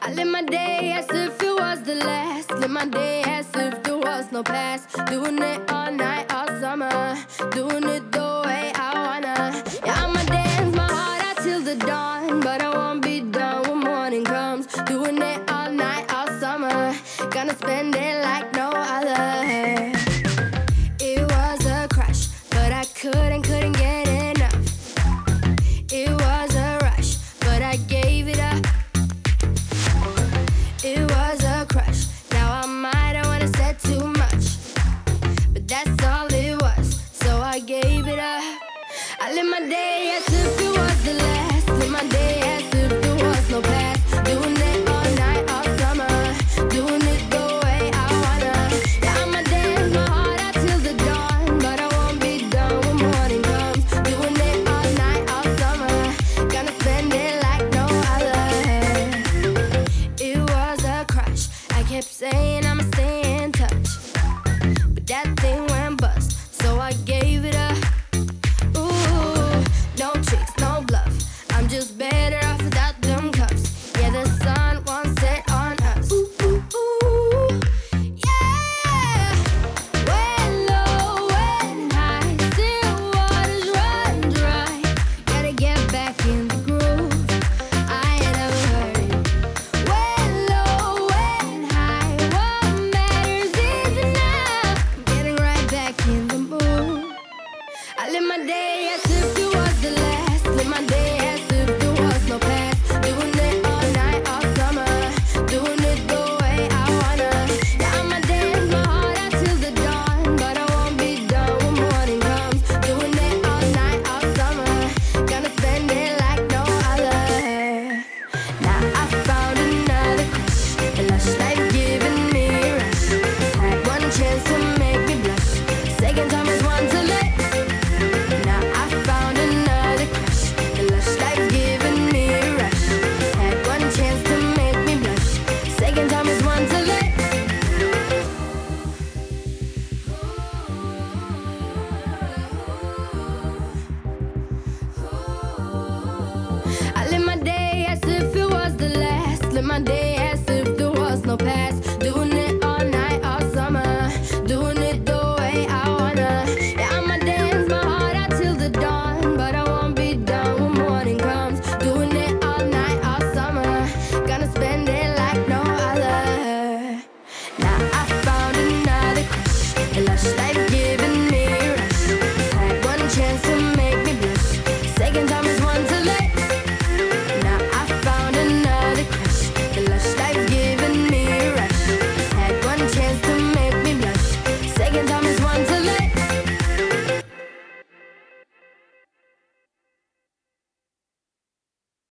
I live my day as if it was the last. Live my day as if there was no past. Doing it all night, all summer. Doing it the way I wanna. Yeah, I'ma dance my heart out till the dawn, but I won't be done when morning comes. Doing it all night, all summer. Gonna spend it like no other. It was a crush, but I couldn't get enough. It was a rush, but I gave it up. It was a crush. Now I might have wanna said too much, but that's all it was, so I gave it up. I live my day as if it was the last. Live my day as if there was no past. Doing it all night, all summer. Doing it the way I wanna. Yeah, I'ma dance my heart out till the dawn, but I won't be done when morning comes. Doing it all night, all summer. Gonna spend it like no other. It was a crush. I kept saying I'ma stay in touch, but that thing went bust, so I gave it up. Ooh, no tricks, no bluff. I'm just better off without them cups. Yeah, the sun won't set on us. Ooh, ooh, ooh, yeah. When low, when high, still waters run dry. Gotta get back in the groove. I ain't never heard it. When low, when high, what matters is enough. Getting right back in the mood. I live my day as if it was the last. Live my day as if there was no past. Doing it all night, all summer. Doing it the way I wanna. Yeah, I'ma dance my heart out till the dawn, but I won't be done when morning comes. Doing it all night, all summer. Gonna spend it like no other. Now I found another crush. A lush life giving me a rush. Had one chance to make me blush. Second time is one to let. Now I found another crush. A lush life giving me a rush. Had one chance to make me blush. Second time is one to let. I live my day as if it was the last. Live my day